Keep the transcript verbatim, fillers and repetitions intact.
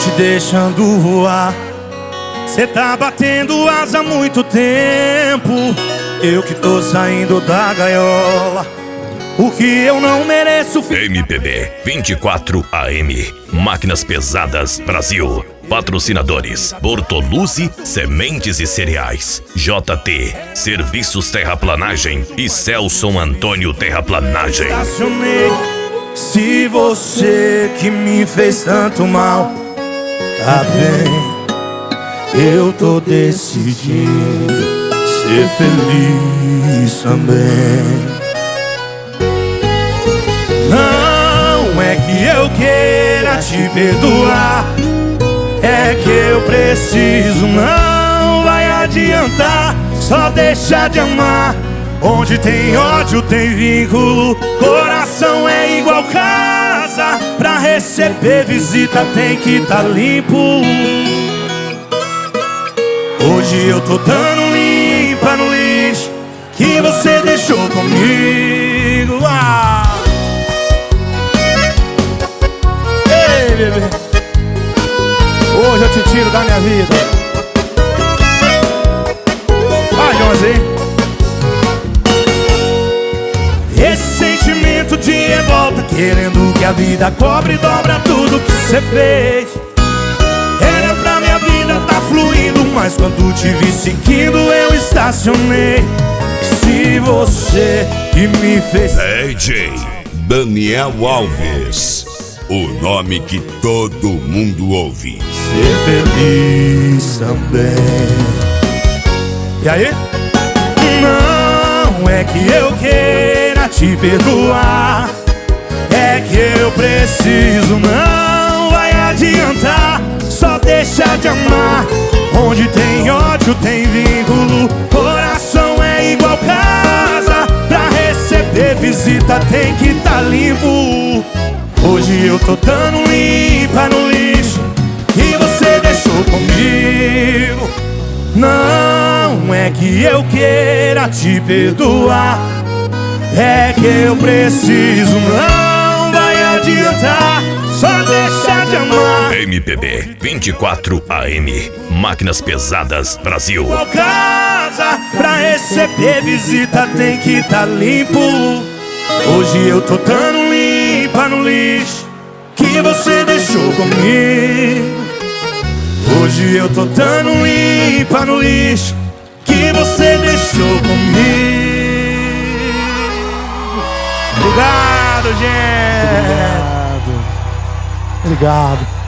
te deixando voar. Cê tá batendo asa há muito tempo, eu que tô saindo da gaiola. O que eu não mereço. M P B vinte e quatro A M, Máquinas Pesadas Brasil. Patrocinadores: Bortolucci Sementes e Cereais, J T Serviços Terraplanagem e Celson Antônio Terraplanagem. Estacionei. Se você que me fez tanto mal, tá bem, eu tô decidido ser feliz também. Não é que eu queira te perdoar, é que eu preciso, não vai adiantar. Só deixa de amar. Onde tem ódio tem vínculo, coração é igual casa. Pra receber visita tem que tá limpo. Hoje eu tô dando limpa no lixo que você deixou comigo. Ah! Ei, bebê, hoje eu te tiro da minha vida. Vai, Joãozinho. Esse sentimento de revolta, querendo que a vida cobre e dobra tudo que você fez. Era pra minha vida tá fluindo, mas quando te vi seguindo eu estacionei. Se você que me fez... D J Daniel Alves, o nome que todo mundo ouve. Ser feliz também. E aí? Não é que eu queira te perdoar, é que eu preciso, não vai adiantar. Só deixa de amar. Onde tem ódio tem vínculo, coração é igual casa. Pra receber visita tem que tá limpo. Hoje eu tô dando limpa no lixo que você deixou comigo. Não é que eu queira te perdoar, é que eu preciso, não vai adiantar. Só deixa de amar. M P B vinte e quatro A M, Máquinas Pesadas Brasil. Igual casa, pra receber visita tem que tá limpo. Hoje eu tô dando limpa no lixo que você deixou comigo. Hoje eu tô dando limpa no lixo que você deixou comigo. Obrigado, gente. Obrigado. Obrigado.